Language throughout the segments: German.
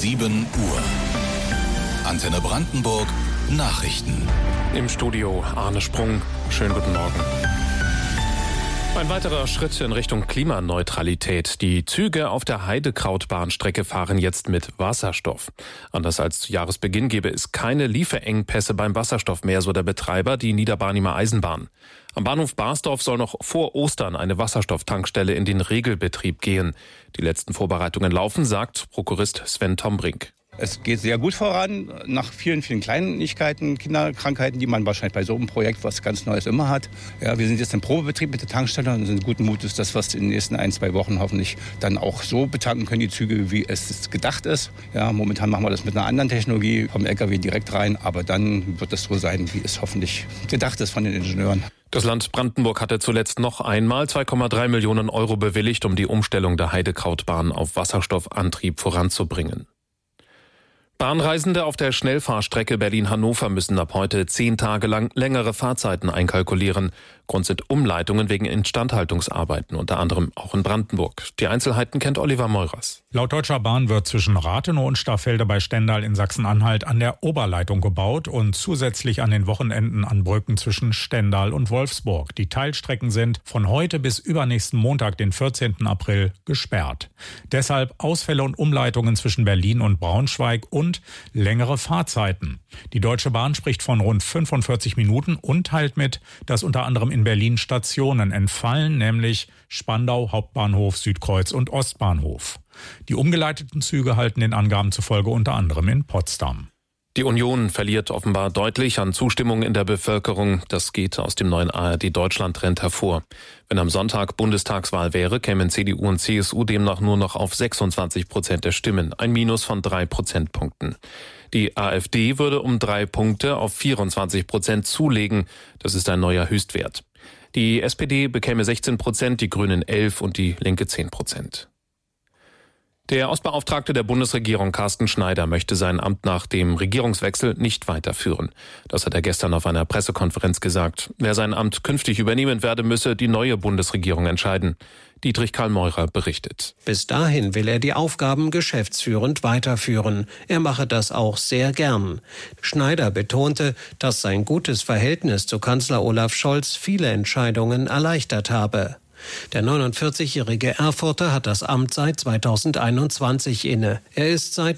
7 Uhr. Antenne Brandenburg Nachrichten. Im Studio Arne Sprung. Schönen guten Morgen. Ein weiterer Schritt in Richtung Klimaneutralität. Die Züge auf der Heidekrautbahnstrecke fahren jetzt mit Wasserstoff. Anders als zu Jahresbeginn gebe es keine Lieferengpässe beim Wasserstoff mehr, so der Betreiber, die Niederbarnimer Eisenbahn. Am Bahnhof Barsdorf soll noch vor Ostern eine Wasserstofftankstelle in den Regelbetrieb gehen. Die letzten Vorbereitungen laufen, sagt Prokurist Sven Tombrink. Es geht sehr gut voran, nach vielen, vielen Kleinigkeiten, Kinderkrankheiten, die man wahrscheinlich bei so einem Projekt, was ganz Neues immer hat. Ja, wir sind jetzt im Probebetrieb mit der Tankstelle und sind guten Mutes, dass wir es in den nächsten 1-2 Wochen hoffentlich dann auch so betanken können, die Züge, wie es gedacht ist. Ja, momentan machen wir das mit einer anderen Technologie, vom LKW direkt rein, aber dann wird es so sein, wie es hoffentlich gedacht ist von den Ingenieuren. Das Land Brandenburg hatte zuletzt noch einmal 2,3 Millionen Euro bewilligt, um die Umstellung der Heidekrautbahn auf Wasserstoffantrieb voranzubringen. Bahnreisende auf der Schnellfahrstrecke Berlin-Hannover müssen ab heute 10 Tage lang längere Fahrzeiten einkalkulieren. Grund sind Umleitungen wegen Instandhaltungsarbeiten, unter anderem auch in Brandenburg. Die Einzelheiten kennt Oliver Meurers. Laut Deutscher Bahn wird zwischen Rathenow und Staffelde bei Stendal in Sachsen-Anhalt an der Oberleitung gebaut und zusätzlich an den Wochenenden an Brücken zwischen Stendal und Wolfsburg. Die Teilstrecken sind von heute bis übernächsten Montag, den 14. April, gesperrt. Deshalb Ausfälle und Umleitungen zwischen Berlin und Braunschweig und längere Fahrzeiten. Die Deutsche Bahn spricht von rund 45 Minuten und teilt mit, dass unter anderem in Berlin Stationen entfallen, nämlich Spandau, Hauptbahnhof, Südkreuz und Ostbahnhof. Die umgeleiteten Züge halten den Angaben zufolge unter anderem in Potsdam. Die Union verliert offenbar deutlich an Zustimmung in der Bevölkerung. Das geht aus dem neuen ARD-Deutschland-Trend hervor. Wenn am Sonntag Bundestagswahl wäre, kämen CDU und CSU demnach nur noch auf 26% der Stimmen, ein Minus von 3 Prozentpunkten. Die AfD würde um 3 Punkte auf 24% zulegen. Das ist ein neuer Höchstwert. Die SPD bekäme 16%, die Grünen 11% und die Linke 10%. Der Ostbeauftragte der Bundesregierung Carsten Schneider möchte sein Amt nach dem Regierungswechsel nicht weiterführen. Das hat er gestern auf einer Pressekonferenz gesagt. Wer sein Amt künftig übernehmen werde, müsse die neue Bundesregierung entscheiden. Dietrich Karl Meurer berichtet. Bis dahin will er die Aufgaben geschäftsführend weiterführen. Er mache das auch sehr gern. Schneider betonte, dass sein gutes Verhältnis zu Kanzler Olaf Scholz viele Entscheidungen erleichtert habe. Der 49-jährige Erfurter hat das Amt seit 2021 inne. Er ist seit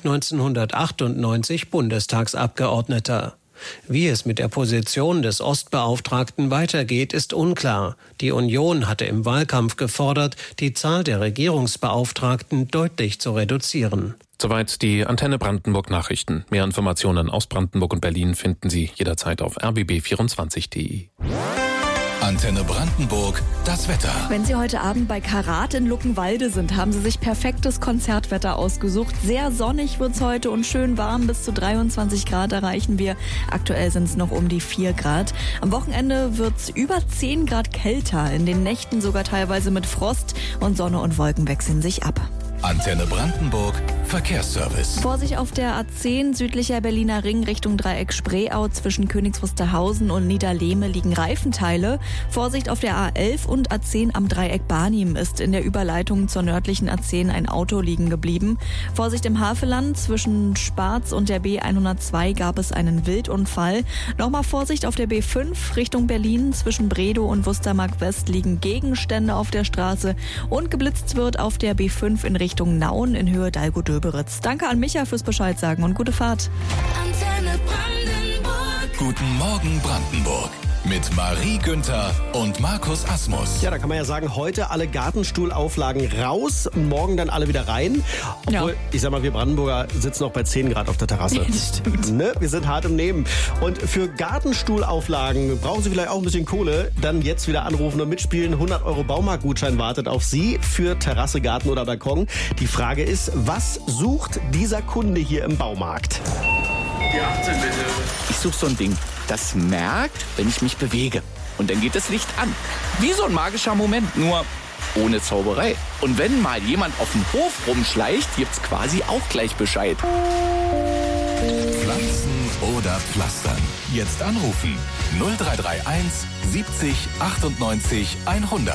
1998 Bundestagsabgeordneter. Wie es mit der Position des Ostbeauftragten weitergeht, ist unklar. Die Union hatte im Wahlkampf gefordert, die Zahl der Regierungsbeauftragten deutlich zu reduzieren. Soweit die Antenne Brandenburg Nachrichten. Mehr Informationen aus Brandenburg und Berlin finden Sie jederzeit auf rbb24.de. Antenne Brandenburg, das Wetter. Wenn Sie heute Abend bei Karat in Luckenwalde sind, haben Sie sich perfektes Konzertwetter ausgesucht. Sehr sonnig wird's heute und schön warm, bis zu 23 Grad erreichen wir. Aktuell sind es noch um die 4 Grad. Am Wochenende wird's über 10 Grad kälter, in den Nächten sogar teilweise mit Frost und Sonne und Wolken wechseln sich ab. Antenne Brandenburg, Verkehrsservice. Vorsicht auf der A10 südlicher Berliner Ring Richtung Dreieck Spreeau zwischen Königs Wusterhausen und Niederlehme liegen Reifenteile. Vorsicht auf der A11 und A10 am Dreieck Barnim ist in der Überleitung zur nördlichen A10 ein Auto liegen geblieben. Vorsicht im Havelland zwischen Sparz und der B102 gab es einen Wildunfall. Nochmal Vorsicht auf der B5 Richtung Berlin zwischen Bredow und Wustermark West liegen Gegenstände auf der Straße und geblitzt wird auf der B5 in Richtung Nauen in Höhe Dalgo-Döberitz. Danke an Micha fürs Bescheid sagen und gute Fahrt. Antenne Brandenburg. Guten Morgen Brandenburg. Mit Marie Günther und Markus Asmus. Ja, da kann man ja sagen, heute alle Gartenstuhlauflagen raus und morgen dann alle wieder rein. Obwohl, ich sag mal, wir Brandenburger sitzen noch bei 10 Grad auf der Terrasse. Das stimmt. Ne? Wir sind hart im Nehmen. Und für Gartenstuhlauflagen brauchen Sie vielleicht auch ein bisschen Kohle. Dann jetzt wieder anrufen und mitspielen. 100 € Baumarktgutschein wartet auf Sie für Terrasse, Garten oder Balkon. Die Frage ist, was sucht dieser Kunde hier im Baumarkt? Die 18 bitte. Ich suche so ein Ding, das merkt, wenn ich mich bewege. Und dann geht das Licht an. Wie so ein magischer Moment, nur ohne Zauberei. Und wenn mal jemand auf dem Hof rumschleicht, gibt's quasi auch gleich Bescheid. Pflanzen oder Pflastern. Jetzt anrufen. 0331 70 98 100.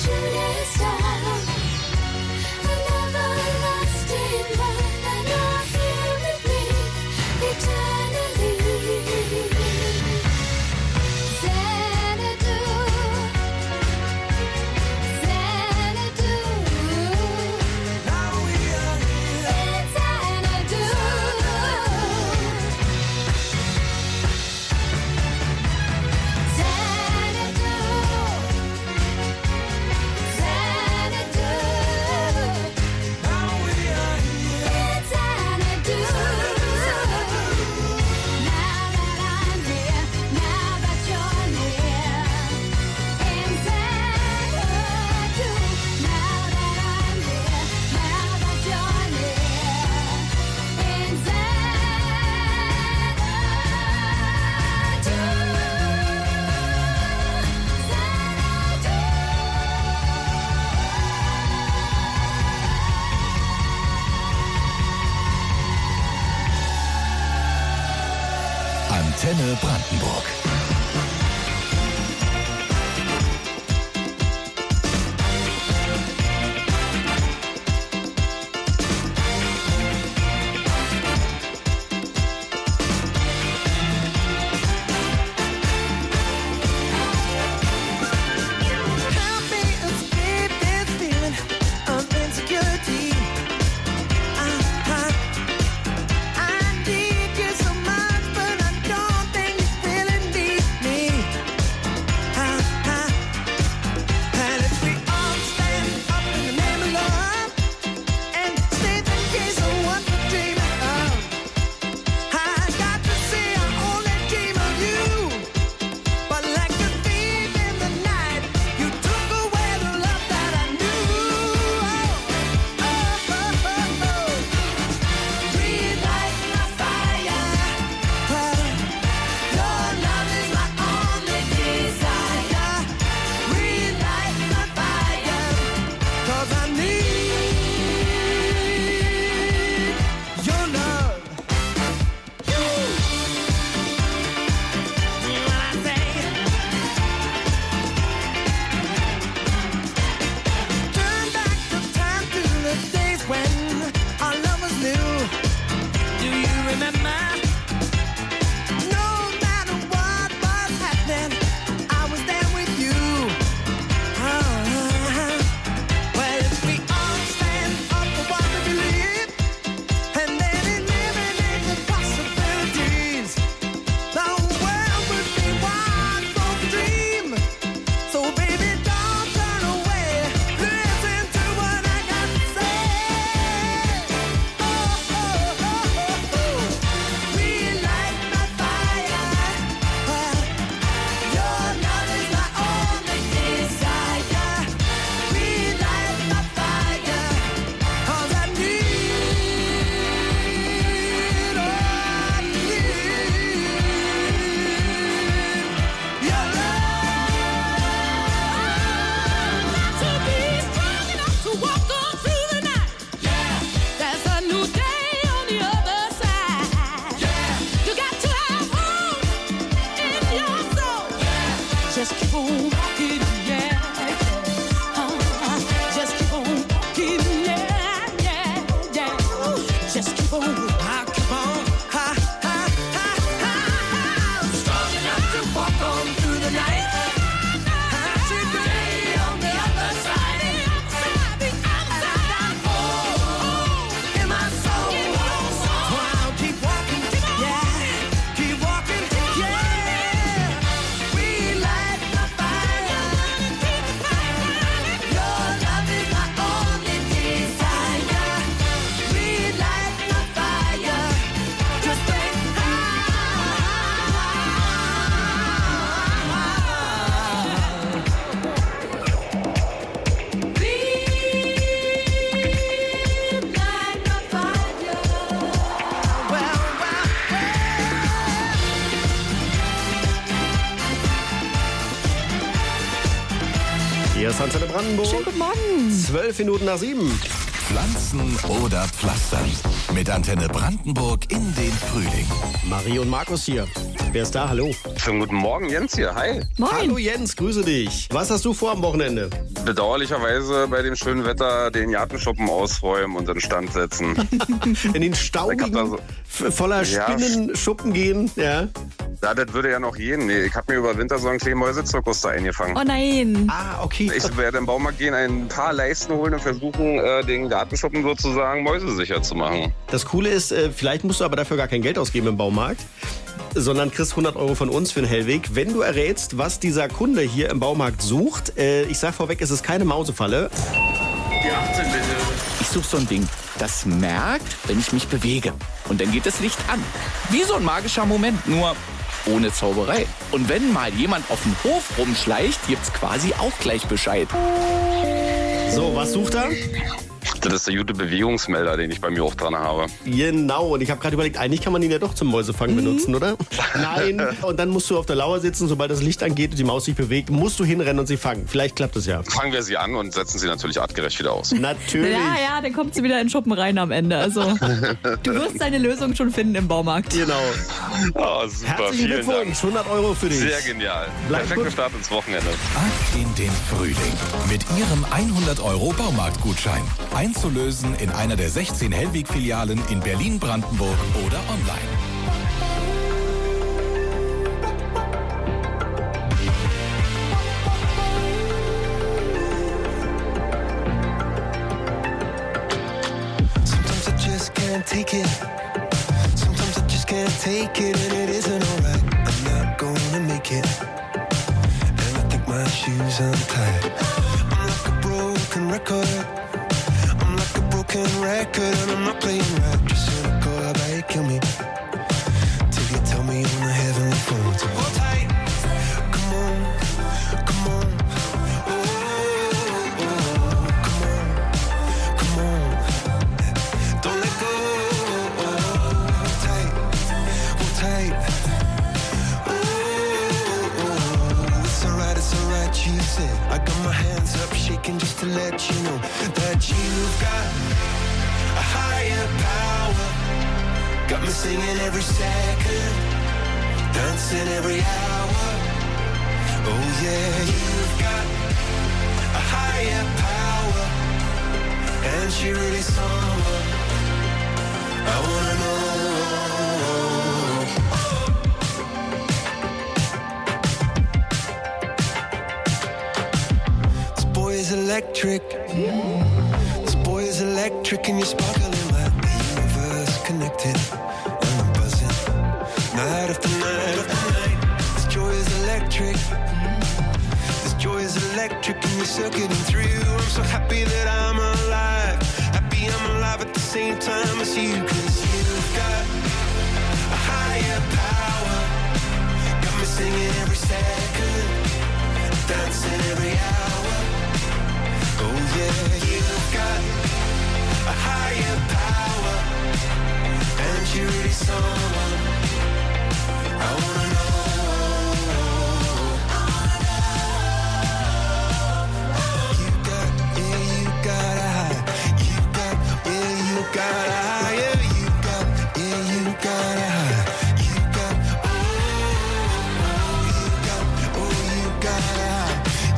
Antenne Brandenburg. Hier ist Antenne Brandenburg. Schönen guten Morgen. 12 Minuten nach 7. Pflanzen oder Pflastern. Mit Antenne Brandenburg in den Frühling. Marie und Markus hier. Wer ist da? Hallo. Schönen guten Morgen, Jens hier. Hi. Moin. Hallo Jens, grüße dich. Was hast du vor am Wochenende? Bedauerlicherweise bei dem schönen Wetter den Gartenschuppen ausräumen und in Stand setzen. In den staubigen, voller Spinnenschuppen gehen? Ja. Ja, das würde ja noch gehen. Nee, ich habe mir über Winter so einen kleinen Mäusezirkus da eingefangen. Oh nein. Ah, okay. Ich werde im Baumarkt gehen, ein paar Leisten holen und versuchen, den Gartenschuppen sozusagen mäusesicher zu machen. Das Coole ist, vielleicht musst du aber dafür gar kein Geld ausgeben im Baumarkt, sondern kriegst 100 € von uns für den Hellweg, wenn du errätst, was dieser Kunde hier im Baumarkt sucht. Ich sag vorweg, es ist keine Mausefalle. Die 18 bitte. Ich suche so ein Ding, das merkt, wenn ich mich bewege. Und dann geht das Licht an. Wie so ein magischer Moment, nur ohne Zauberei. Und wenn mal jemand auf dem Hof rumschleicht, gibt's quasi auch gleich Bescheid. So, was sucht er? Das ist der gute Bewegungsmelder, den ich bei mir auch dran habe. Genau, und ich habe gerade überlegt, eigentlich kann man ihn ja doch zum Mäusefangen benutzen, oder? Nein, und dann musst du auf der Lauer sitzen, sobald das Licht angeht und die Maus sich bewegt, musst du hinrennen und sie fangen. Vielleicht klappt es ja. Fangen wir sie an und setzen sie natürlich artgerecht wieder aus. Natürlich. Ja, dann kommt sie wieder in den Schuppen rein am Ende. Also, du wirst deine Lösung schon finden im Baumarkt. Genau. Oh, super, Herzlichen vielen Dank. Glückwunsch, 100 € für dich. Sehr genial. Bleib Perfekter gut. Start ins Wochenende. Ab in den Frühling. Mit Ihrem 100 € Baumarktgutschein. Einzulösen in einer der 16 Hellweg-Filialen in Berlin, Brandenburg oder online. Sometimes I just can't take it. Sometimes I just can't take it, and it isn't alright. I'm not gonna make it, and I think my shoes untied. I'm like a broken record. I'm like a broken record, and I'm not playing right. Just cynical, how about you kill me till you tell me on the heavenly phone to hold tight. Come on, come on. I got my hands up shaking just to let you know that you've got a higher power. Got me singing every second, dancing every hour. Oh yeah, you've got a higher power, and she really someone I wanna know. Electric. This boy is electric and you're sparkling like the universe connected. And I'm buzzing night after night after night. This joy is electric. This joy is electric and you're circuiting through. I'm so happy that I'm alive. Happy I'm alive at the same time as you. 'Cause you've got a higher power. Got me singing every second, dancing every hour. Oh yeah, you've got a higher power, and you're really someone I wanna know. You got a high. You got a higher. You got a high. You got a high.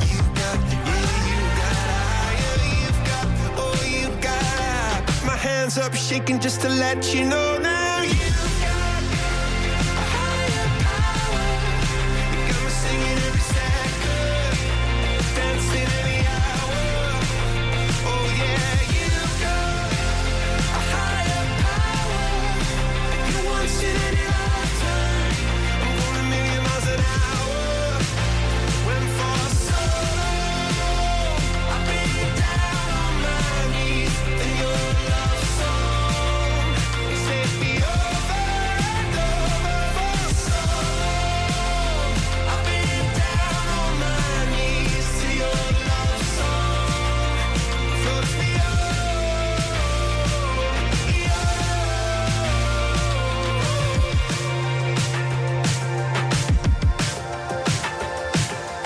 Hands up shaking just to let you know now you've got a higher power. You got me singing every second, dancing every hour. Oh yeah, you've got a higher power. You once in any lifetime. I'm going a million miles an hour. Went for so long, I've been down on my knees in your love.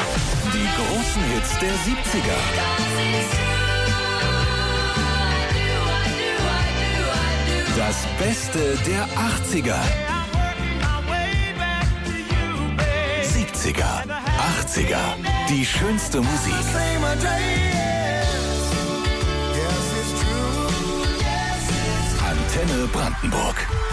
Die großen Hits der 70er. Das Beste der 80er, 70er, 80er. Die schönste Musik. Antenne Brandenburg.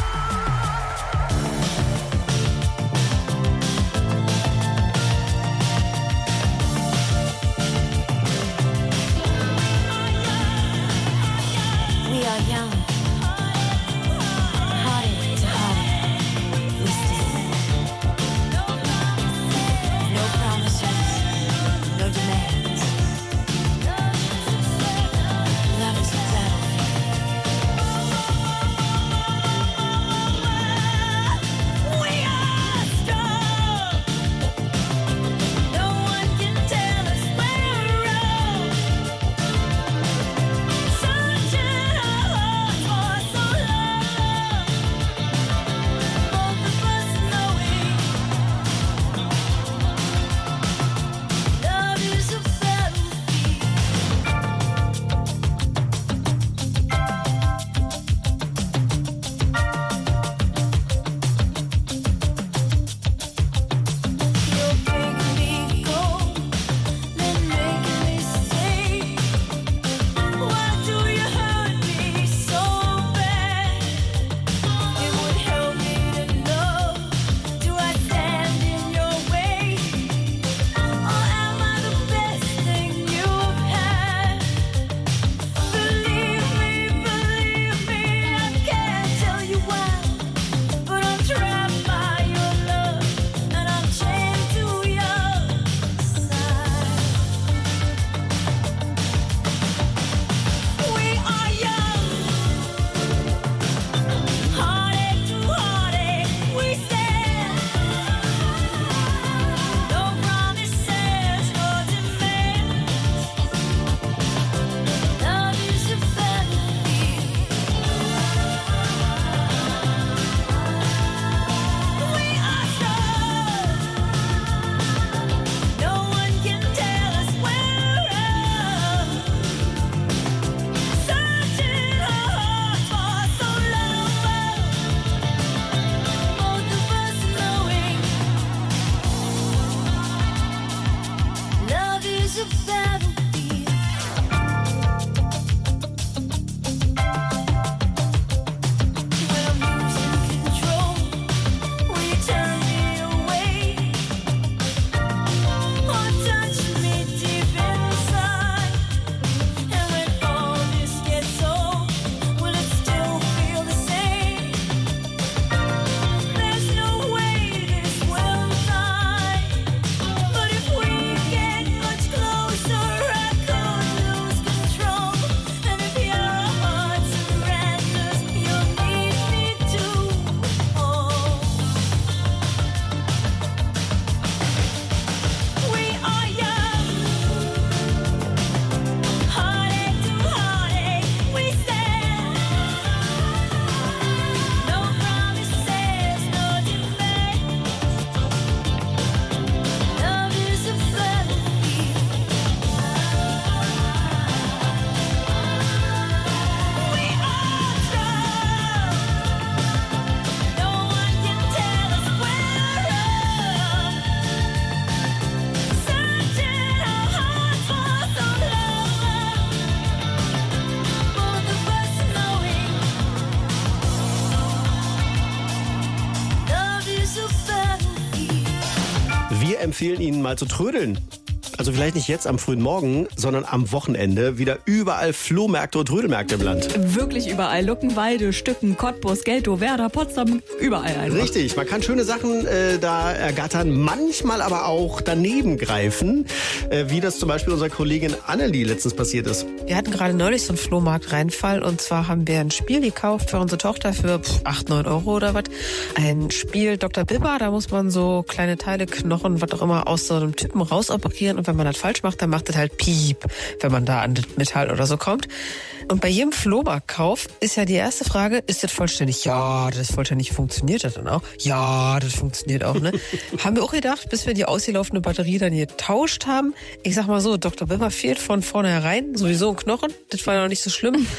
Wir empfehlen Ihnen mal zu trödeln. Also vielleicht nicht jetzt am frühen Morgen, sondern am Wochenende wieder überall Flohmärkte und Trödelmärkte im Land. Wirklich überall. Luckenwalde, Stücken, Cottbus, Geltow, Werder, Potsdam, überall einfach. Richtig, man kann schöne Sachen da ergattern, manchmal aber auch daneben greifen, wie das zum Beispiel unserer Kollegin Annelie letztens passiert ist. Wir hatten gerade neulich so einen Flohmarkt-Reinfall und zwar haben wir ein Spiel gekauft für unsere Tochter für 8, 9 Euro oder was. Ein Spiel Dr. Bibber, da muss man so kleine Teile, Knochen, was auch immer aus so einem Typen rausoperieren und wenn man das falsch macht, dann macht das halt Piep, wenn man da an das Metall oder so kommt. Und bei jedem Flohmarktkauf ist ja die erste Frage, ist das vollständig? Ja, das ist vollständig. Funktioniert das dann auch? Ja, das funktioniert auch, ne? Haben wir auch gedacht, bis wir die ausgelaufene Batterie dann getauscht haben. Ich sag mal so, Dr. Bibber fehlt von vornherein sowieso ein Knochen. Das war noch nicht so schlimm.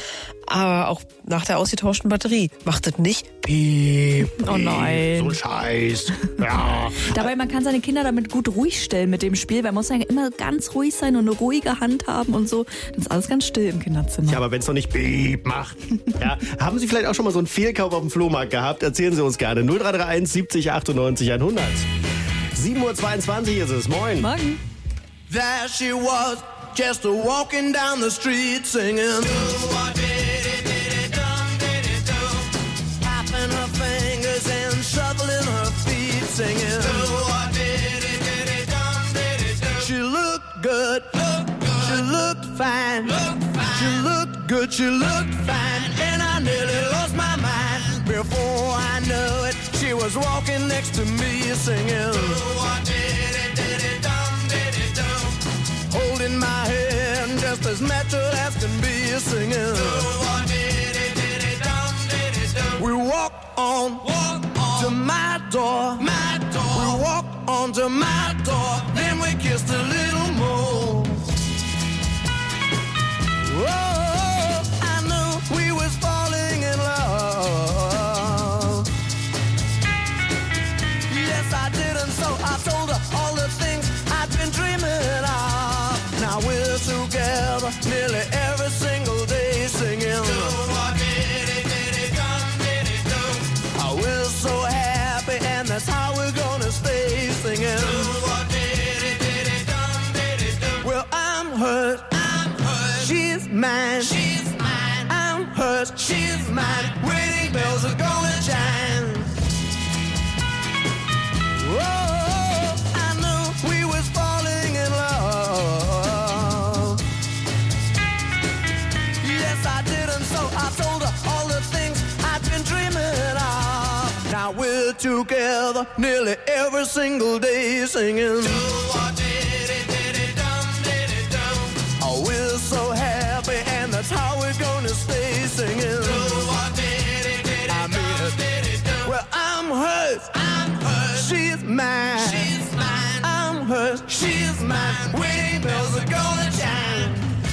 Aber auch nach der ausgetauschten Batterie macht es nicht piep. Oh nein. So ein Scheiß. Ja. Dabei, man kann seine Kinder damit gut ruhig stellen mit dem Spiel, weil man muss ja immer ganz ruhig sein und eine ruhige Hand haben und so. Das ist alles ganz still im Kinderzimmer. Ja, aber wenn es noch nicht piep macht. Ja. Haben Sie vielleicht auch schon mal so einen Fehlkauf auf dem Flohmarkt gehabt? Erzählen Sie uns gerne. 0331 70 98 100. 7:22 Uhr ist es. Moin. Morgen. There she was, just a walking down the street singing. Tapping her fingers and shuffling her feet singing. She looked good, she looked fine, she looked good, she looked fine, and I nearly lost my mind. Before I knew it, she was walking next to me singing. Holding my hand just as natural as can be singing. We walked on to my door. We walked on to my door. Then we kissed a little more. Oh, I knew we was falling in love. Yes, I did, and so I told her all the things I'd been dreaming of. Now we're together nearly every single day singing. Oh, we're so happy, and that's how we're gonna stay singing. Well, I'm hers, she's mine, I'm hers, she's mine. Wedding bells are gonna chime. Whoa, I knew we was falling in love. Yes, I did, and so I told her all the things I'd been dreaming of. Now we're together nearly every single day singing. Oh, we're so happy, and that's how we're gonna stay singing. I mean it. Well, I'm hers, she's mine, I'm hers, she's mine. Wedding bells are gonna chime.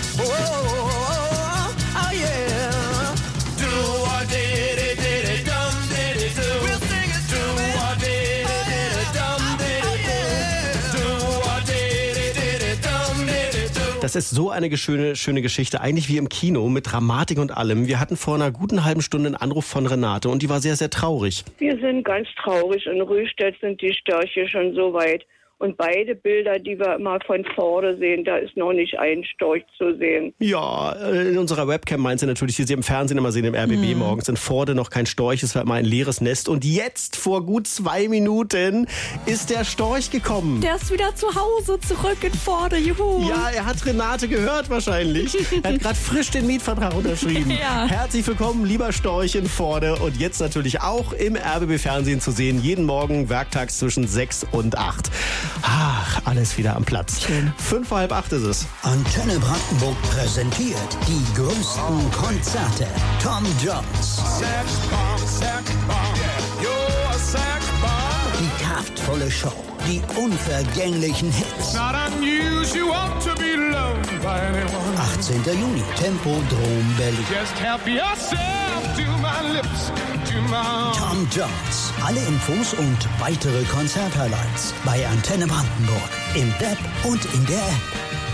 Oh, oh yeah. Do what did it dum did it do. We'll sing it. Do what did it dum did it do. Do what did it dum did it do. Das ist so eine schöne Geschichte, eigentlich wie im Kino, mit Dramatik und allem. Wir hatten vor einer guten halben Stunde einen Anruf von Renate und die war sehr, sehr traurig. Wir sind ganz traurig. In Rüstedt sind die Störche schon so weit. Und beide Bilder, die wir immer von vorne sehen, da ist noch nicht ein Storch zu sehen. Ja, in unserer Webcam meint sie natürlich, die sie im Fernsehen immer sehen, im RBB morgens, in Vorde noch kein Storch, es war immer ein leeres Nest. Und jetzt, vor gut 2 Minuten, ist der Storch gekommen. Der ist wieder zu Hause, zurück in Vorde, juhu. Ja, er hat Renate gehört wahrscheinlich. Er hat gerade frisch den Mietvertrag unterschrieben. Ja. Herzlich willkommen, lieber Storch in Vorde. Und jetzt natürlich auch im RBB-Fernsehen zu sehen, jeden Morgen werktags zwischen 6 und 8. Ach, alles wieder am Platz. Schön. 7:45 ist es. Antenne Brandenburg präsentiert die größten Konzerte. Tom Jones. Die kraftvolle Show. Die unvergänglichen Hits. 18. Juni, Tempodrom Berlin. Tom Jones. Alle Infos und weitere Konzerthighlights bei Antenne Brandenburg. Im Web und in der App.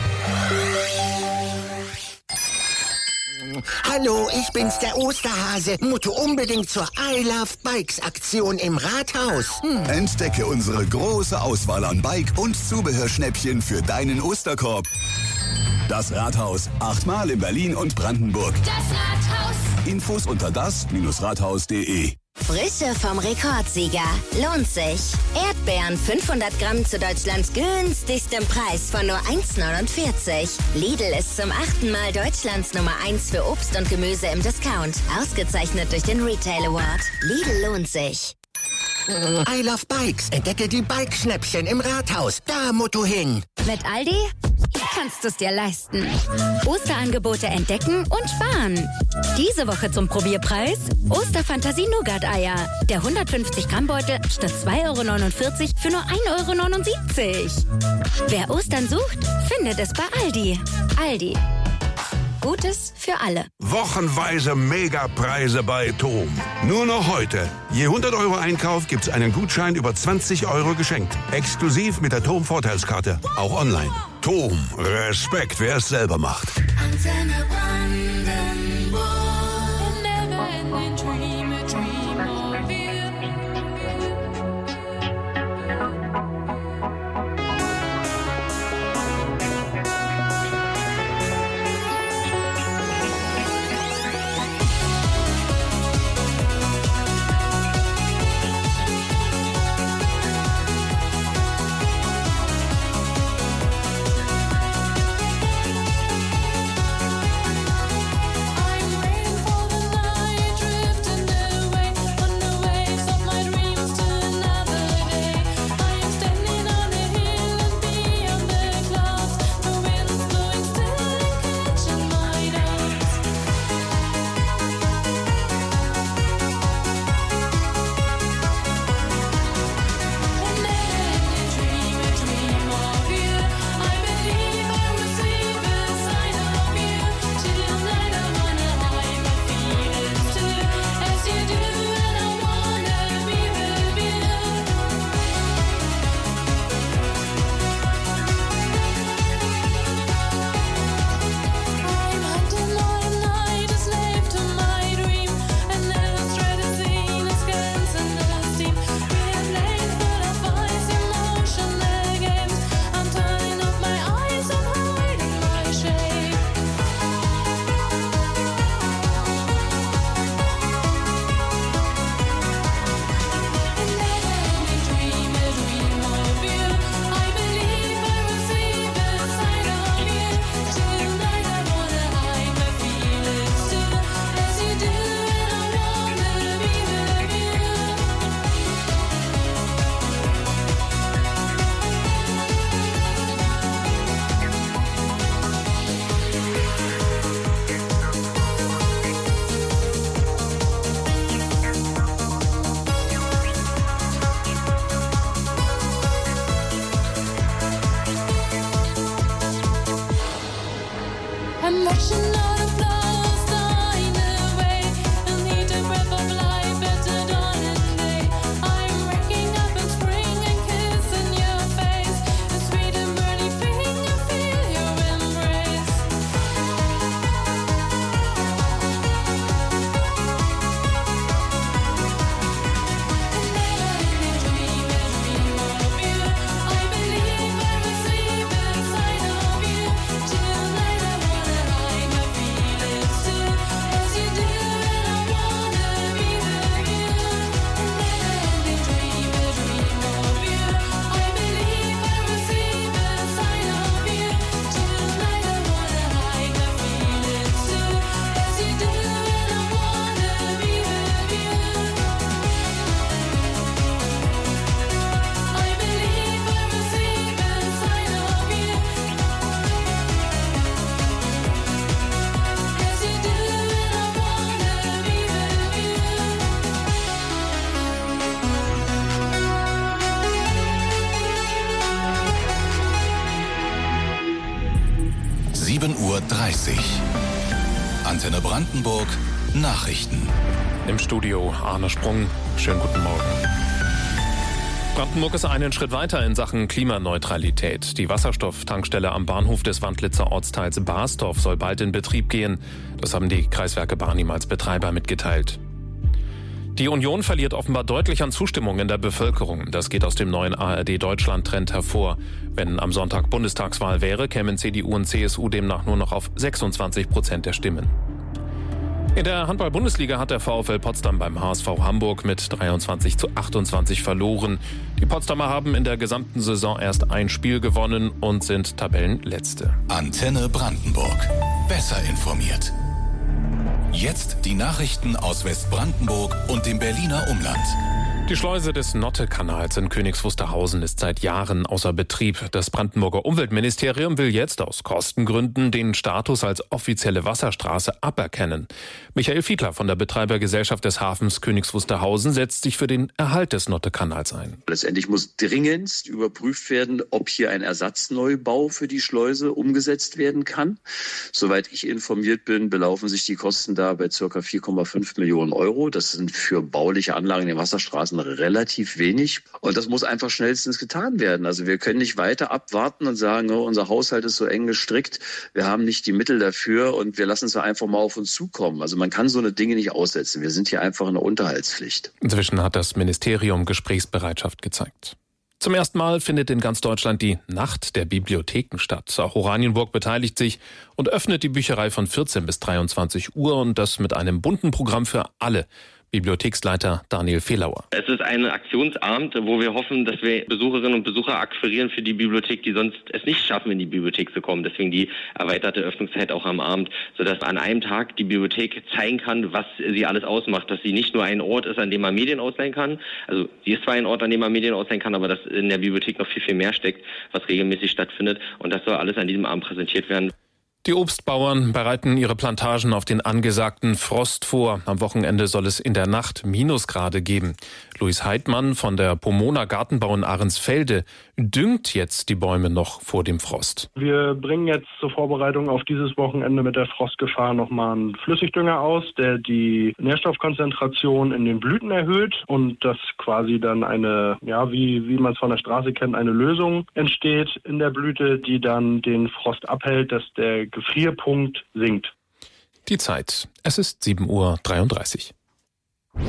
Hallo, ich bin's, der Osterhase. Musste unbedingt zur I Love Bikes Aktion im Rathaus. Entdecke unsere große Auswahl an Bike- und Zubehörschnäppchen für deinen Osterkorb. Das Rathaus. 8-mal in Berlin und Brandenburg. Das Rathaus. Infos unter das-rathaus.de. Frische vom Rekordsieger. Lohnt sich. Erdbeeren 500 Gramm zu Deutschlands günstigstem Preis von nur 1,49. Lidl ist zum 8. Mal Deutschlands Nummer 1 für Obst und Gemüse im Discount. Ausgezeichnet durch den Retail Award. Lidl lohnt sich. I Love Bikes. Entdecke die Bikeschnäppchen im Rathaus. Da musst du hin. Mit Aldi kannst du es dir leisten. Osterangebote entdecken und sparen. Diese Woche zum Probierpreis Osterfantasie-Nougat-Eier. Der 150 Gramm Beutel statt 2,49 € für nur 1,79 €. Wer Ostern sucht, findet es bei Aldi. Aldi. Gutes für alle. Wochenweise Megapreise bei TOM. Nur noch heute. Je 100 € Einkauf gibt's einen Gutschein über 20 € geschenkt. Exklusiv mit der TOM Vorteilskarte. Auch online. TOM. Respekt, wer es selber macht. Antenne Brandenburg. Uhr. Antenne Brandenburg Nachrichten. Im Studio Arne Sprung. Schönen guten Morgen. Brandenburg ist einen Schritt weiter in Sachen Klimaneutralität. Die Wasserstofftankstelle am Bahnhof des Wandlitzer Ortsteils Barsdorf soll bald in Betrieb gehen. Das haben die Kreiswerke Barnim als Betreiber mitgeteilt. Die Union verliert offenbar deutlich an Zustimmung in der Bevölkerung. Das geht aus dem neuen ARD-Deutschland-Trend hervor. Wenn am Sonntag Bundestagswahl wäre, kämen CDU und CSU demnach nur noch auf 26% der Stimmen. In der Handball-Bundesliga hat der VfL Potsdam beim HSV Hamburg mit 23:28 verloren. Die Potsdamer haben in der gesamten Saison erst ein Spiel gewonnen und sind Tabellenletzte. Antenne Brandenburg. Besser informiert. Jetzt die Nachrichten aus Westbrandenburg und dem Berliner Umland. Die Schleuse des Nottekanals in Königs Wusterhausen ist seit Jahren außer Betrieb. Das Brandenburger Umweltministerium will jetzt aus Kostengründen den Status als offizielle Wasserstraße aberkennen. Michael Fiedler von der Betreibergesellschaft des Hafens Königs Wusterhausen setzt sich für den Erhalt des Nottekanals ein. Letztendlich muss dringendst überprüft werden, ob hier ein Ersatzneubau für die Schleuse umgesetzt werden kann. Soweit ich informiert bin, belaufen sich die Kosten da bei ca. 4,5 Millionen Euro. Das sind für bauliche Anlagen in den Wasserstraßen relativ wenig. Und das muss einfach schnellstens getan werden. Also wir können nicht weiter abwarten und sagen, oh, unser Haushalt ist so eng gestrickt, wir haben nicht die Mittel dafür und wir lassen es einfach mal auf uns zukommen. Also man kann so eine Dinge nicht aussetzen. Wir sind hier einfach in der Unterhaltspflicht. Inzwischen hat das Ministerium Gesprächsbereitschaft gezeigt. Zum ersten Mal findet in ganz Deutschland die Nacht der Bibliotheken statt. Auch Oranienburg beteiligt sich und öffnet die Bücherei von 14 bis 23 Uhr und das mit einem bunten Programm für alle. Bibliotheksleiter Daniel Fehlauer. Es ist ein Aktionsabend, wo wir hoffen, dass wir Besucherinnen und Besucher akquirieren für die Bibliothek, die sonst es nicht schaffen, in die Bibliothek zu kommen. Deswegen die erweiterte Öffnungszeit auch am Abend, sodass an einem Tag die Bibliothek zeigen kann, was sie alles ausmacht. Dass sie nicht nur ein Ort ist, an dem man Medien ausleihen kann. Also sie ist zwar ein Ort, an dem man Medien ausleihen kann, aber dass in der Bibliothek noch viel, viel mehr steckt, was regelmäßig stattfindet. Und das soll alles an diesem Abend präsentiert werden. Die Obstbauern bereiten ihre Plantagen auf den angesagten Frost vor. Am Wochenende soll es in der Nacht Minusgrade geben. Luis Heidmann von der Pomona Gartenbau in Ahrensfelde düngt jetzt die Bäume noch vor dem Frost. Wir bringen jetzt zur Vorbereitung auf dieses Wochenende mit der Frostgefahr nochmal einen Flüssigdünger aus, der die Nährstoffkonzentration in den Blüten erhöht und dass quasi dann eine, wie man es von der Straße kennt, eine Lösung entsteht in der Blüte, die dann den Frost abhält, dass der Gefrierpunkt sinkt. Die Zeit. Es ist 7:33 Uhr.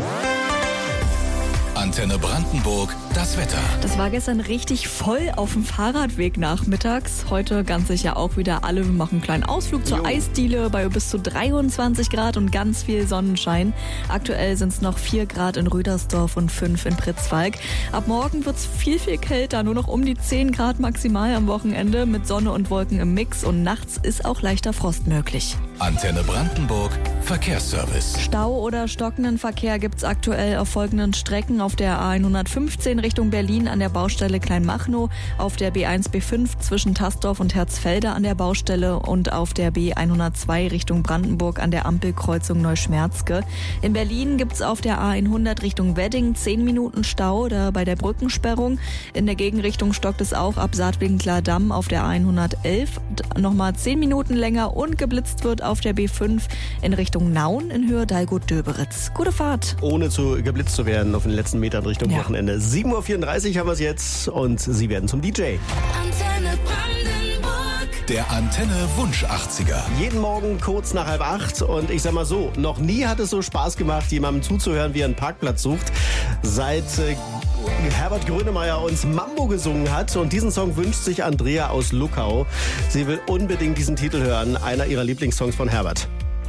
Antenne Brandenburg, das Wetter. Das war gestern richtig voll auf dem Fahrradweg nachmittags. Heute ganz sicher auch wieder alle. Wir machen einen kleinen Ausflug zur Eisdiele bei bis zu 23 Grad und ganz viel Sonnenschein. Aktuell sind es noch 4 Grad in Rüdersdorf und 5 in Pritzwalk. Ab morgen wird es viel, viel kälter. Nur noch um die 10 Grad maximal am Wochenende mit Sonne und Wolken im Mix. Und nachts ist auch leichter Frost möglich. Antenne Brandenburg, Verkehrsservice. Stau oder stockenden Verkehr gibt es aktuell auf folgenden Strecken. Auf der A115 Richtung Berlin an der Baustelle Kleinmachnow, auf der B1, B5 zwischen Tasdorf und Herzfelde an der Baustelle und auf der B102 Richtung Brandenburg an der Ampelkreuzung Neuschmerzke. In Berlin gibt es auf der A100 Richtung Wedding 10 Minuten Stau oder bei der Brückensperrung. In der Gegenrichtung stockt es auch ab Saatwinkler Damm auf der A111 nochmal 10 Minuten länger und geblitzt wird auf der B5 in Richtung Nauen in Höhe Dalgut-Döberitz. Gute Fahrt. Ohne geblitzt zu werden auf den letzten Metern Richtung Wochenende. 7:34 Uhr haben wir es jetzt und Sie werden zum DJ. Antenne Brandenburg. Der Antenne Wunsch 80er. Jeden Morgen kurz nach 7:30 und ich sag mal so, noch nie hat es so Spaß gemacht, jemandem zuzuhören, wie er einen Parkplatz sucht, seit Herbert Grönemeyer uns Mambo gesungen hat. Und diesen Song wünscht sich Andrea aus Luckau. Sie will unbedingt diesen Titel hören, einer ihrer Lieblingssongs von Herbert.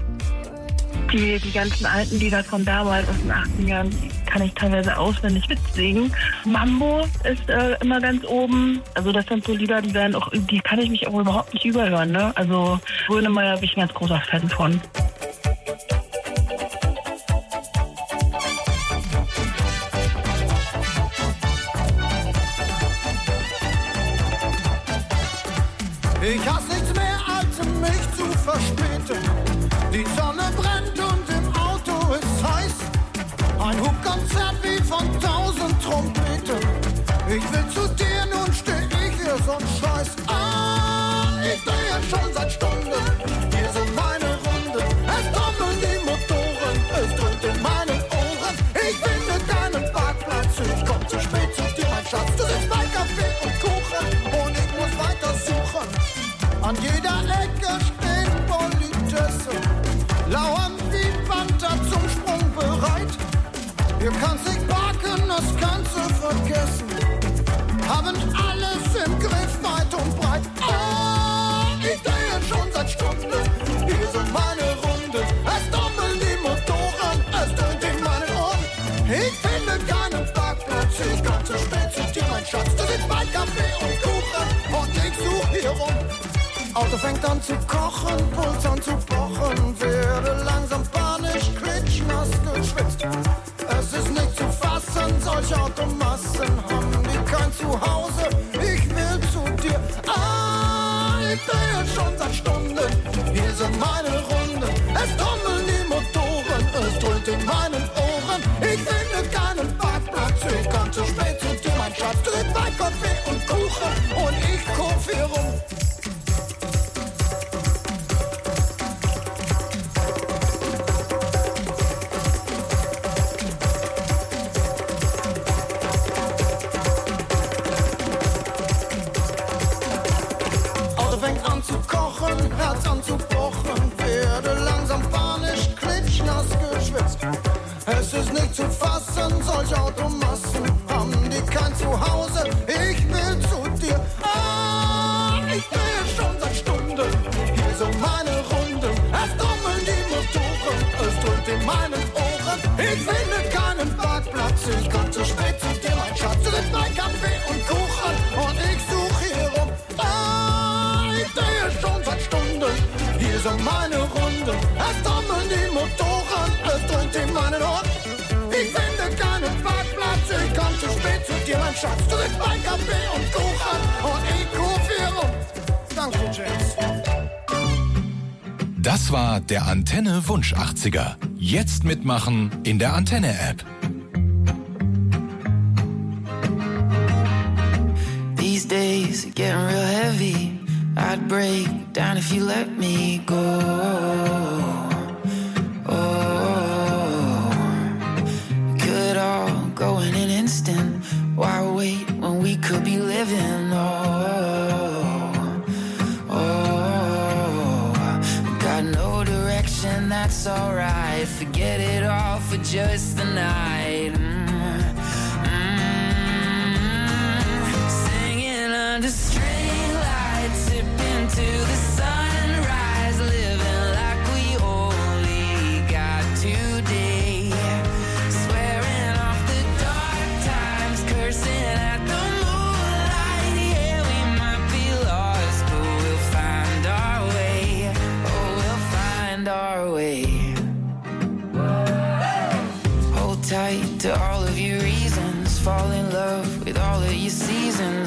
Die ganzen alten Lieder von damals aus den 80ern kann ich teilweise auswendig mitsingen. Mambo ist immer ganz oben. Also das sind so Lieder, die kann ich mich auch überhaupt nicht überhören. Ne? Also Grönemeyer bin ich ein ganz großer Fan von. Ich hasse nichts mehr, als mich zu verspäten. Die Sonne brennt und im Auto ist heiß. Ein Hubkonzert wie von 1000 Trompeten. Ich will zu dir, nun steh ich hier so'n Scheiß. Ich drehe schon seit Stunden hier so meine Runde. Es trommeln die Motoren, es dröhnt in meinen Ohren. Ich finde keinen Parkplatz, ich komm zu spät zu dir, mein Schatz. Du sitzt bei Kaffee und Kuchen und ich muss weiter suchen. An jeder Ecke stehen Politessen, lauern wie Panther zum Sprung bereit. Ihr kannst nicht parken, das kannst du vergessen. Haben alles im Griff, weit und breit. Ich drehe schon seit Stunden hier so meine Runde. Es trommeln die Motoren, es dröhnt in meinen Ohren. Ich finde keinen Parkplatz, ich komm zu spät zu dir, mein Schatz. Du sitzt bei Kaffee und Kuchen und ich such hier rum. Auto fängt an zu kochen, Puls an zu pochen, werde langsam panisch, klitschnass geschwitzt. Es ist nicht zu fassen, solche Schatz, du kriegst mein Kaffee und Kuchen und ich kauf hier rum. Fängt an zu kochen, Herz an zu pochen, werde langsam panisch, klitschnass geschwitzt. Es ist nicht zu fassen, solch Automassen haben die kein Zuhause. Ich will zu dir. Ich drehe schon seit Stunden hier so meine Runden. Es trommeln die Motoren, es dröhnt in meinen Ohren. Ich finde keinen Parkplatz, ich komm zu spät zu dir, mein Schatz. Du kriegst mein Kaffee und Kuchen und ich such hier rum. Ich drehe schon seit Stunden hier so meine Runden. Es trommeln die Motoren, es dröhnt in meinen Ohren. Ich finde keinen Parkplatz, ich komm zu spät zu dir, mein Schatz. Du kriegst mein Kaffee und Kuchen und ich ruf hier rum. Danke, James. Das war der Antenne Wunsch 80er. Jetzt mitmachen in der Antenne-App. These days are getting real heavy. I'd break down if you let me go. Oh, could all go in an instant. Why wait when we could be living? Got no direction, that's alright. Forget it all for just the night. Singing under string lights, sipping to the sunrise, living like we only got today. Swearing off the dark times, cursing at the moonlight. Yeah, we might be lost, but we'll find our way. Oh, we'll find our way. Hold tight to all of your reasons, fall in love with all of your seasons.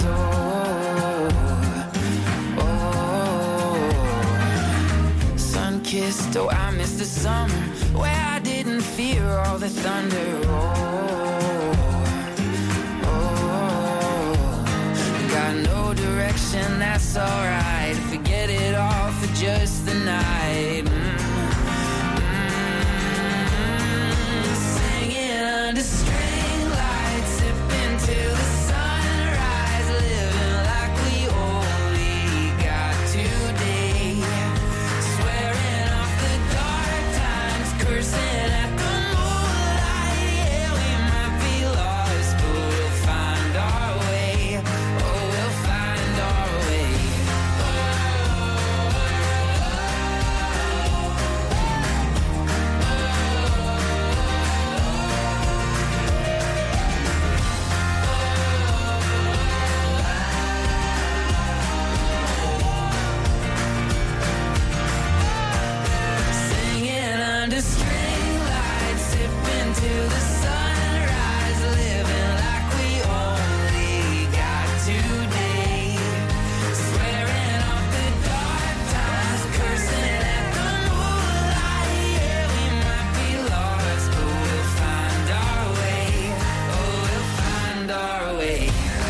Sun-kissed, oh, I miss the summer where I didn't fear all the thunder. Got no direction, that's alright. Forget it all for just the night. Singing under string lights, sipping till the sunrise, living like we only got today. Swearing off the dark times, cursing at the moonlight. Yeah, we might be lost, but we'll find our way. Oh, we'll find our way. Singing under string lights, sipping till the sunrise, living like we only got today. Swearing off the dark times, cursing at the moonlight. Yeah, we might be lost, but we'll find our way. Oh, we'll find our way.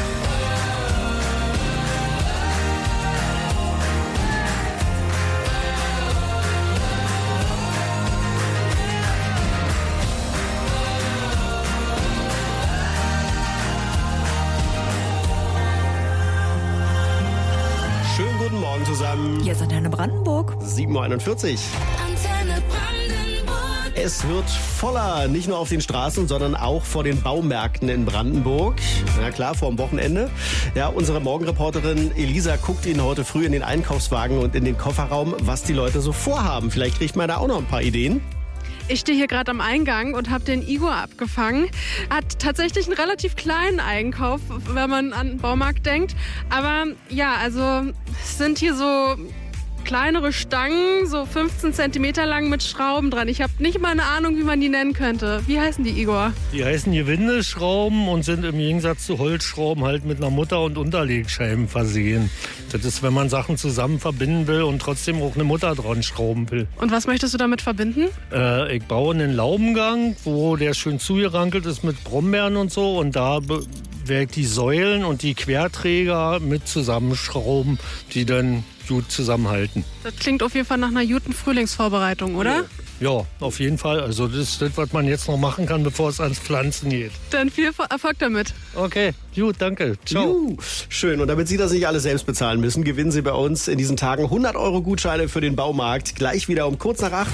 Schönen guten Morgen zusammen. Hier ist Antenne Brandenburg. 7:41 Uhr. Antenne Brandenburg. Es wird voller, nicht nur auf den Straßen, sondern auch vor den Baumärkten in Brandenburg. Na klar, vor dem Wochenende. Ja, unsere Morgenreporterin Elisa guckt Ihnen heute früh in den Einkaufswagen und in den Kofferraum, was die Leute so vorhaben. Vielleicht kriegt man da auch noch ein paar Ideen. Ich stehe hier gerade am Eingang und habe den Igor abgefangen. Hat tatsächlich einen relativ kleinen Einkauf, wenn man an den Baumarkt denkt. Aber ja, also es sind hier so kleinere Stangen, so 15 Zentimeter lang mit Schrauben dran. Ich habe nicht mal eine Ahnung, wie man die nennen könnte. Wie heißen die, Igor? Die heißen Gewindeschrauben und sind im Gegensatz zu Holzschrauben halt mit einer Mutter- und Unterlegscheiben versehen. Das ist, wenn man Sachen zusammen verbinden will und trotzdem auch eine Mutter dran schrauben will. Und was möchtest du damit verbinden? Ich baue einen Laubengang, wo der schön zugerankelt ist mit Brombeeren und so. Und da werde ich die Säulen und die Querträger mit zusammenschrauben, die dann gut zusammenhalten. Das klingt auf jeden Fall nach einer guten Frühlingsvorbereitung, oder? Ja, auf jeden Fall. Also das ist das, was man jetzt noch machen kann, bevor es ans Pflanzen geht. Dann viel Erfolg damit. Okay, gut, danke. Ciao. Schön. Und damit Sie das nicht alles selbst bezahlen müssen, gewinnen Sie bei uns in diesen Tagen 100 Euro Gutscheine für den Baumarkt. Gleich wieder um kurz nach 8.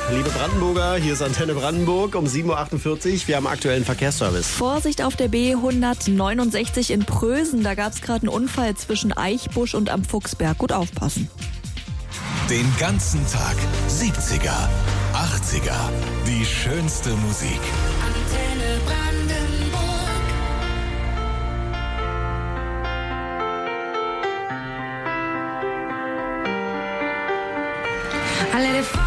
Liebe Brandenburger, hier ist Antenne Brandenburg um 7.48 Uhr. Wir haben aktuellen Verkehrsservice. Vorsicht auf der B169 in Prösen. Da gab es gerade einen Unfall zwischen Eichbusch und am Fuchsberg. Gut aufpassen. Den ganzen Tag 70er, 80er, die schönste Musik. Antenne Brandenburg. I let it fall.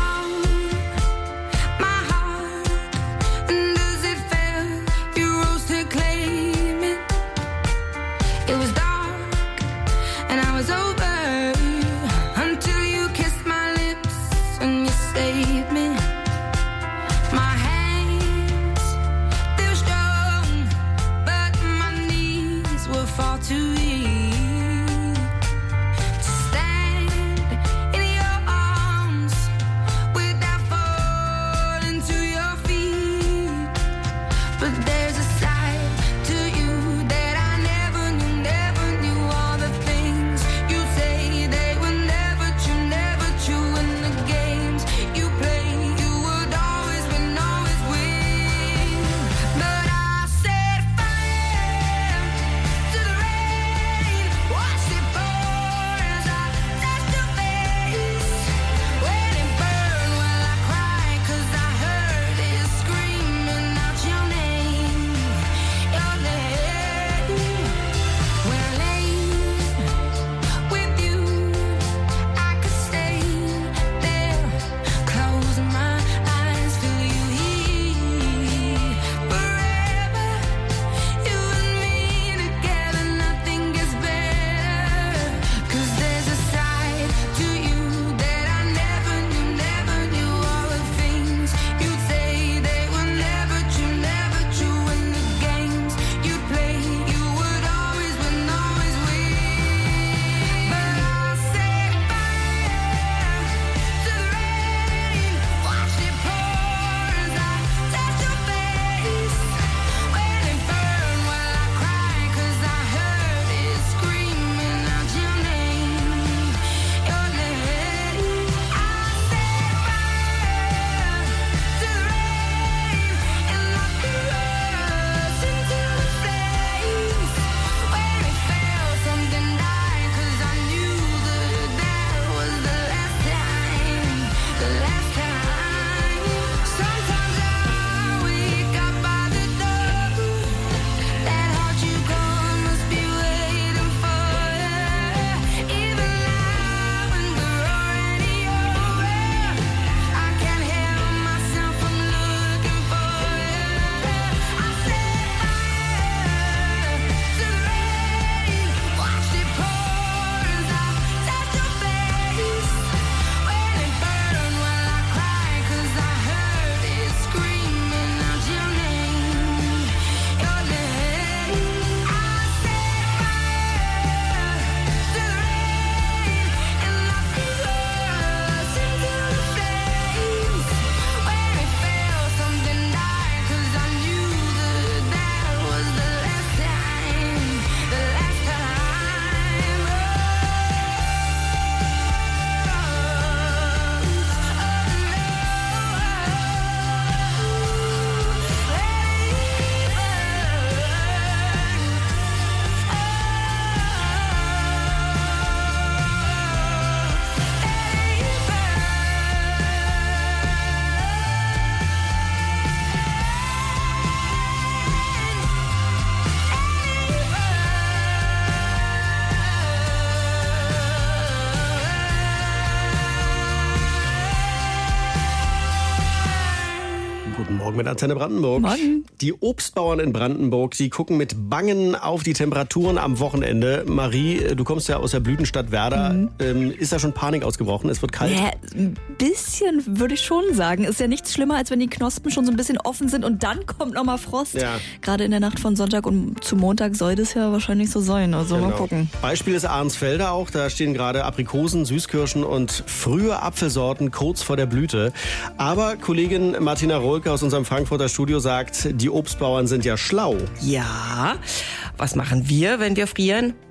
Mit Antenne Brandenburg. Morgen. Die Obstbauern in Brandenburg, die gucken mit Bangen auf die Temperaturen am Wochenende. Marie, du kommst ja aus der Blütenstadt Werder. Ist da schon Panik ausgebrochen? Es wird kalt. Ja, ein bisschen würde ich schon sagen. Ist ja nichts schlimmer, als wenn die Knospen schon so ein bisschen offen sind und dann kommt nochmal Frost. Ja. Gerade in der Nacht von Sonntag und zu Montag soll das ja wahrscheinlich so sein. Also mal gucken. Beispiel ist Arnsfelder auch. Da stehen gerade Aprikosen, Süßkirschen und frühe Apfelsorten kurz vor der Blüte. Aber Kollegin Martina Rohlke aus unserem Frankfurter Studio sagt, die Obstbauern sind ja schlau. Ja, was machen wir, wenn wir frieren?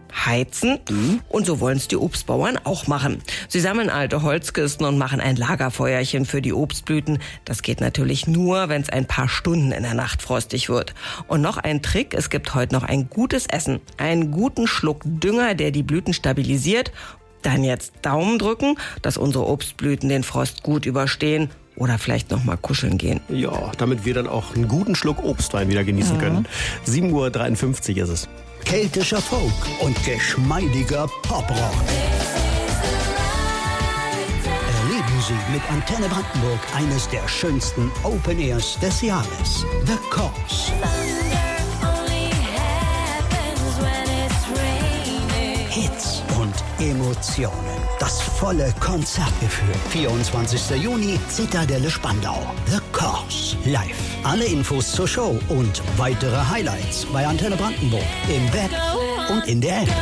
heizen. Und so wollen es die Obstbauern auch machen. Sie sammeln alte Holzkisten und machen ein Lagerfeuerchen für die Obstblüten. Das geht natürlich nur, wenn es ein paar Stunden in der Nacht frostig wird. Und noch ein Trick, es gibt heute noch ein gutes Essen. Einen guten Schluck Dünger, der die Blüten stabilisiert. Dann jetzt Daumen drücken, dass unsere Obstblüten den Frost gut überstehen. Oder vielleicht noch mal kuscheln gehen. Ja, damit wir dann auch einen guten Schluck Obstwein wieder genießen können. 7:53 Uhr ist es. Keltischer Folk und geschmeidiger Poprock. Erleben Sie mit Antenne Brandenburg eines der schönsten Open Airs des Jahres. The Course. Hits und Emotionen. Das volle Konzertgefühl. 24. Juni, Zitadelle Spandau. The Course. Live. Alle Infos zur Show und weitere Highlights bei Antenne Brandenburg. Im Web und in der App.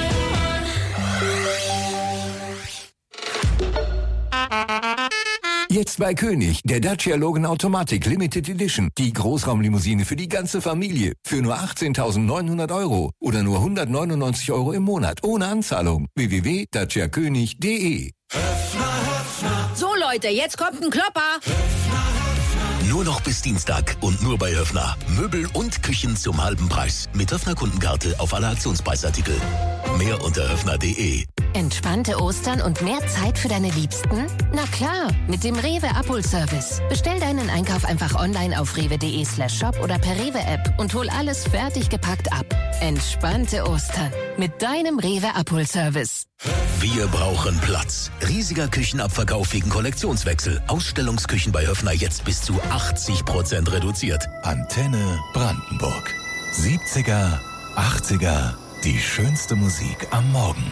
Jetzt bei König, der Dacia Logan Automatic Limited Edition. Die Großraumlimousine für die ganze Familie. Für nur 18.900 € oder nur 199 € im Monat. Ohne Anzahlung. www.daciakönig.de. So Leute, jetzt kommt ein Klopper. Nur noch bis Dienstag und nur bei Höffner. Möbel und Küchen zum halben Preis. Mit Höffner Kundenkarte auf alle Aktionspreisartikel. Mehr unter höffner.de. Entspannte Ostern und mehr Zeit für deine Liebsten? Na klar, mit dem Rewe Abholservice. Bestell deinen Einkauf einfach online auf rewe.de/shop oder per Rewe-App und hol alles fertig gepackt ab. Entspannte Ostern mit deinem Rewe Abholservice. Wir brauchen Platz. Riesiger Küchenabverkauf wegen Kollektionswechsel. Ausstellungsküchen bei Höffner jetzt bis zu 80% reduziert. Antenne Brandenburg. 70er, 80er, die schönste Musik am Morgen.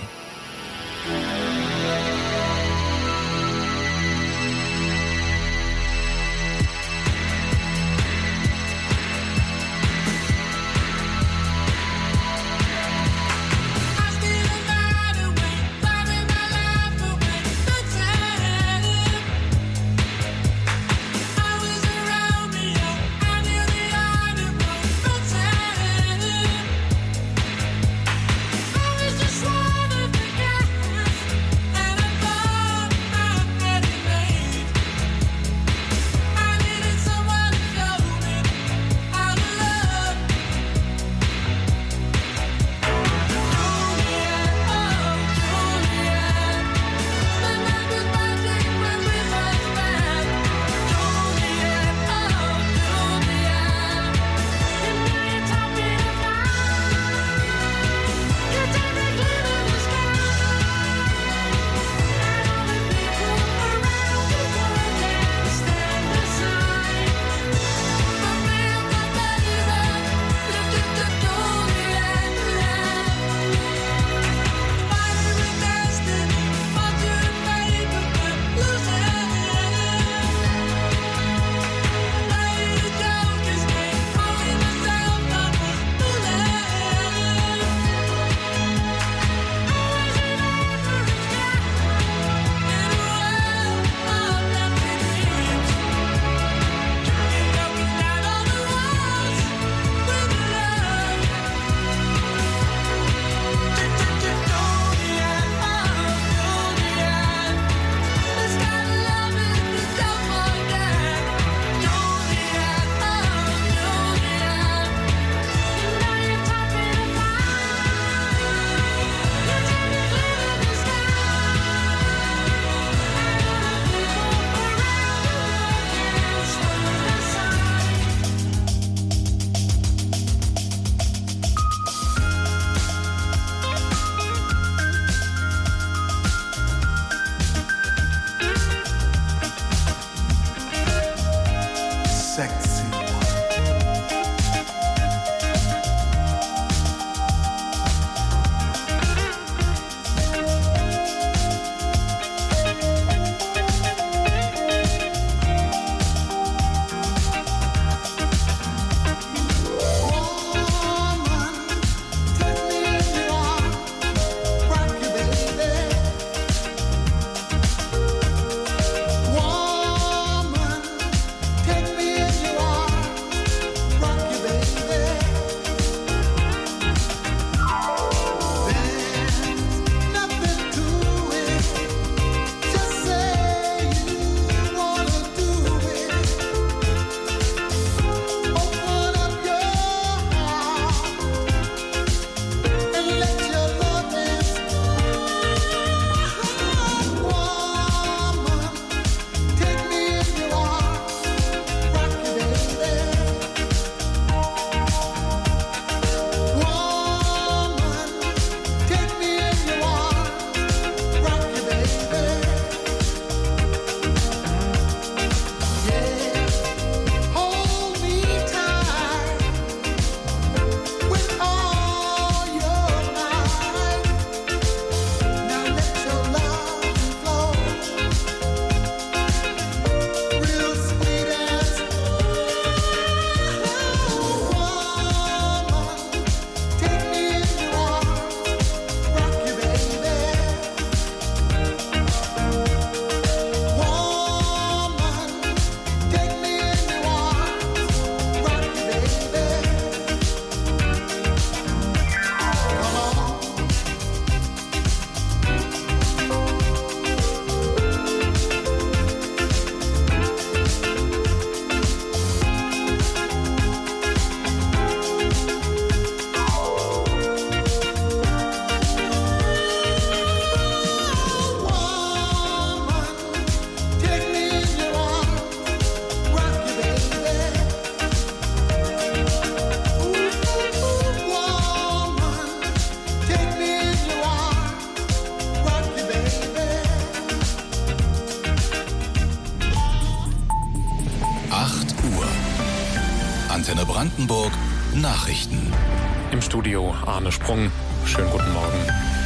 Antenne Brandenburg Nachrichten. Im Studio Arne Sprung. Schönen guten Morgen.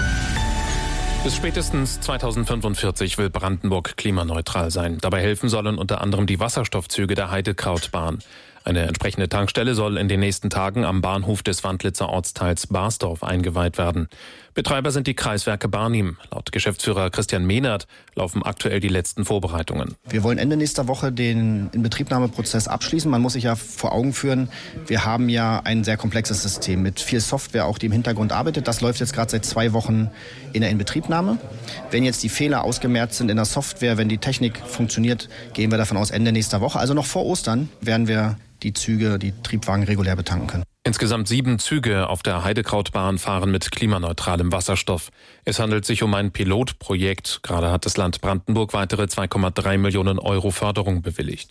Bis spätestens 2045 will Brandenburg klimaneutral sein. Dabei helfen sollen unter anderem die Wasserstoffzüge der Heidekrautbahn. Eine entsprechende Tankstelle soll in den nächsten Tagen am Bahnhof des Wandlitzer Ortsteils Barsdorf eingeweiht werden. Betreiber sind die Kreiswerke Barnim. Laut Geschäftsführer Christian Mehnert laufen aktuell die letzten Vorbereitungen. Wir wollen Ende nächster Woche den Inbetriebnahmeprozess abschließen. Man muss sich ja vor Augen führen, wir haben ja ein sehr komplexes System mit viel Software, auch die im Hintergrund arbeitet. Das läuft jetzt gerade seit 2 Wochen in der Inbetriebnahme. Wenn jetzt die Fehler ausgemerzt sind in der Software, wenn die Technik funktioniert, gehen wir davon aus Ende nächster Woche. Also noch vor Ostern werden wir die Züge, die Triebwagen regulär betanken können. Insgesamt 7 Züge auf der Heidekrautbahn fahren mit klimaneutralem Wasserstoff. Es handelt sich um ein Pilotprojekt. Gerade hat das Land Brandenburg weitere 2,3 Millionen Euro Förderung bewilligt.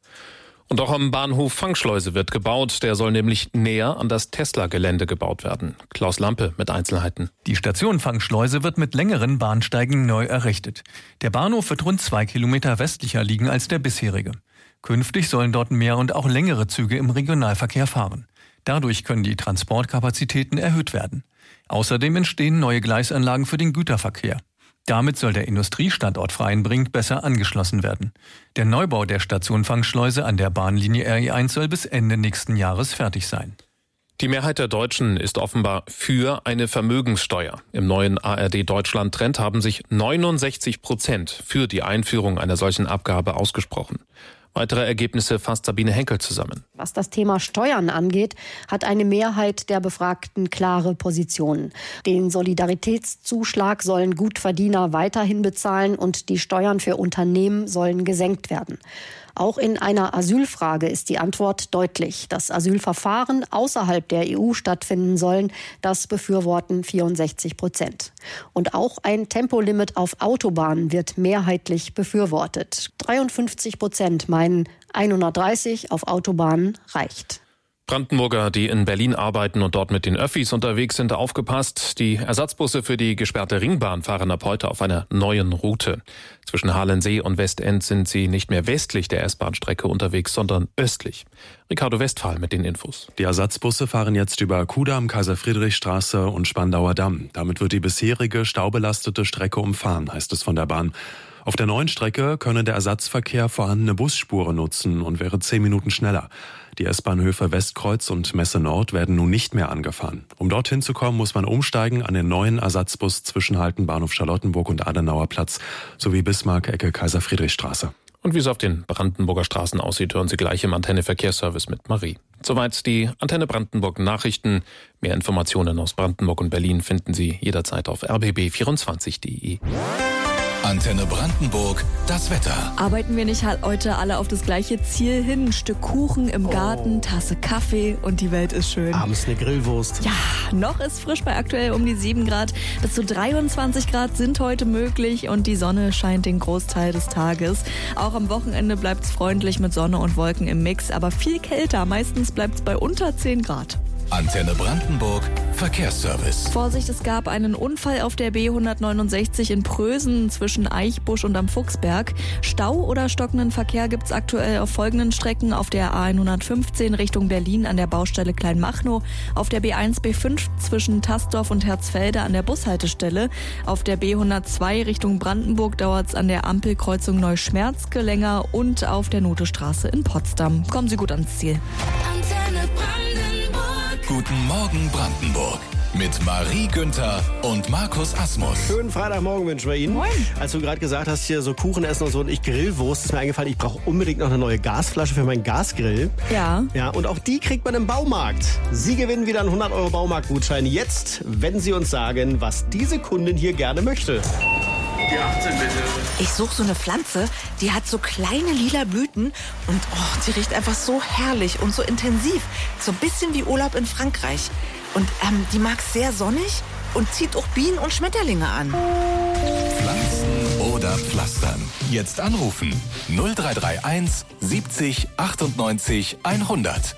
Und auch am Bahnhof Fangschleuse wird gebaut. Der soll nämlich näher an das Tesla-Gelände gebaut werden. Klaus Lampe mit Einzelheiten. Die Station Fangschleuse wird mit längeren Bahnsteigen neu errichtet. Der Bahnhof wird rund 2 Kilometer westlicher liegen als der bisherige. Künftig sollen dort mehr und auch längere Züge im Regionalverkehr fahren. Dadurch können die Transportkapazitäten erhöht werden. Außerdem entstehen neue Gleisanlagen für den Güterverkehr. Damit soll der Industriestandort Freienbrink besser angeschlossen werden. Der Neubau der Station Fangschleuse an der Bahnlinie RE1 soll bis Ende nächsten Jahres fertig sein. Die Mehrheit der Deutschen ist offenbar für eine Vermögenssteuer. Im neuen ARD-Deutschland-Trend haben sich 69% für die Einführung einer solchen Abgabe ausgesprochen. Weitere Ergebnisse fasst Sabine Henkel zusammen. Was das Thema Steuern angeht, hat eine Mehrheit der Befragten klare Positionen. Den Solidaritätszuschlag sollen Gutverdiener weiterhin bezahlen und die Steuern für Unternehmen sollen gesenkt werden. Auch in einer Asylfrage ist die Antwort deutlich. Dass Asylverfahren außerhalb der EU stattfinden sollen, das befürworten 64%. Und auch ein Tempolimit auf Autobahnen wird mehrheitlich befürwortet. 53% meinen, 130 auf Autobahnen reicht. Brandenburger, die in Berlin arbeiten und dort mit den Öffis unterwegs sind, aufgepasst. Die Ersatzbusse für die gesperrte Ringbahn fahren ab heute auf einer neuen Route. Zwischen Halensee und Westend sind sie nicht mehr westlich der S-Bahn-Strecke unterwegs, sondern östlich. Ricardo Westphal mit den Infos. Die Ersatzbusse fahren jetzt über Kudamm, Kaiser-Friedrich-Straße und Spandauer Damm. Damit wird die bisherige staubelastete Strecke umfahren, heißt es von der Bahn. Auf der neuen Strecke könne der Ersatzverkehr vorhandene Busspuren nutzen und wäre 10 Minuten schneller. Die S-Bahnhöfe Westkreuz und Messe Nord werden nun nicht mehr angefahren. Um dorthin zu kommen, muss man umsteigen an den neuen Ersatzbus Zwischenhalten Bahnhof Charlottenburg und Adenauer Platz sowie Bismarck Ecke Kaiser-Friedrich-Straße. Und wie es auf den Brandenburger Straßen aussieht, hören Sie gleich im Antenne-Verkehrsservice mit Marie. Soweit die Antenne Brandenburg Nachrichten. Mehr Informationen aus Brandenburg und Berlin finden Sie jederzeit auf rbb24.de. Antenne Brandenburg, das Wetter. Arbeiten wir nicht heute alle auf das gleiche Ziel hin? Ein Stück Kuchen im Garten, Tasse Kaffee und die Welt ist schön. Abends eine Grillwurst. Ja, noch ist frisch bei aktuell um die 7 Grad. Bis zu 23 Grad sind heute möglich und die Sonne scheint den Großteil des Tages. Auch am Wochenende bleibt es freundlich mit Sonne und Wolken im Mix, aber viel kälter. Meistens bleibt es bei unter 10 Grad. Antenne Brandenburg, Verkehrsservice. Vorsicht, es gab einen Unfall auf der B169 in Prösen zwischen Eichbusch und am Fuchsberg. Stau oder stockenden Verkehr gibt es aktuell auf folgenden Strecken: auf der A115 Richtung Berlin an der Baustelle Kleinmachnow, auf der B1 B5 zwischen Tasdorf und Herzfelde an der Bushaltestelle, auf der B102 Richtung Brandenburg dauert es an der Ampelkreuzung Neuschmerzke länger und auf der Notestraße in Potsdam. Kommen Sie gut ans Ziel. Antenne Brandenburg. Guten Morgen Brandenburg. Mit Marie Günther und Markus Asmus. Schönen Freitagmorgen wünschen wir Ihnen. Moin. Als du gerade gesagt hast, hier so Kuchen essen und so und ich Grillwurst, ist mir eingefallen, ich brauche unbedingt noch eine neue Gasflasche für meinen Gasgrill. Ja. Ja, und auch die kriegt man im Baumarkt. Sie gewinnen wieder einen 100 € Baumarktgutschein. Jetzt, wenn Sie uns sagen, was diese Kundin hier gerne möchte. Die 18 bitte. Ich suche so eine Pflanze, die hat so kleine lila Blüten und die riecht einfach so herrlich und so intensiv. So ein bisschen wie Urlaub in Frankreich. Und die mag sehr sonnig und zieht auch Bienen und Schmetterlinge an. Pflanzen oder Pflastern. Jetzt anrufen. 0331 70 98 100.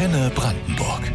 Antenne Brandenburg.